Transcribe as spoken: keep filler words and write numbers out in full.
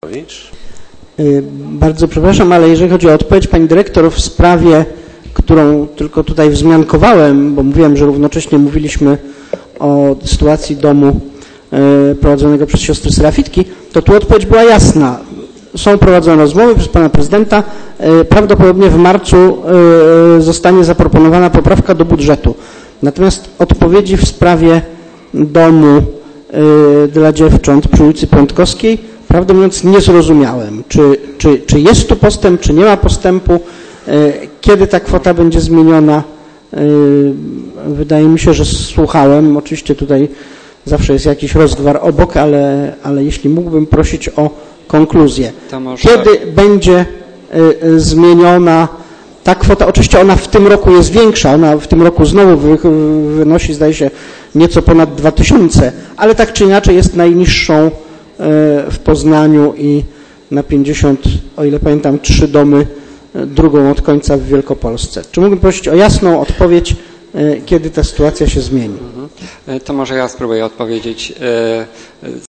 Pawłowicz. Bardzo przepraszam, ale jeżeli chodzi o odpowiedź pani dyrektor w sprawie, którą tylko tutaj wzmiankowałem, bo mówiłem, że równocześnie mówiliśmy o sytuacji domu prowadzonego przez siostry Serafitki, to tu odpowiedź była jasna. Są prowadzone rozmowy przez pana prezydenta. Prawdopodobnie w marcu zostanie zaproponowana poprawka do budżetu. Natomiast odpowiedzi w sprawie domu dla dziewcząt przy ulicy Piątkowskiej, prawdę mówiąc, nie zrozumiałem. Czy, czy, czy jest tu postęp, czy nie ma postępu, kiedy ta kwota będzie zmieniona. Wydaje mi się, że słuchałem. Oczywiście tutaj zawsze jest jakiś rozgwar obok, ale, ale jeśli mógłbym prosić o konkluzję. Może... Kiedy będzie zmieniona ta kwota? Oczywiście ona w tym roku jest większa, ona w tym roku znowu wynosi, zdaje się, nieco ponad dwa tysiące, ale tak czy inaczej jest najniższą w Poznaniu i na pięćdziesiąt, o ile pamiętam, trzy domy, drugą od końca w Wielkopolsce. Czy mógłbym prosić o jasną odpowiedź, kiedy ta sytuacja się zmieni? To może ja spróbuję odpowiedzieć.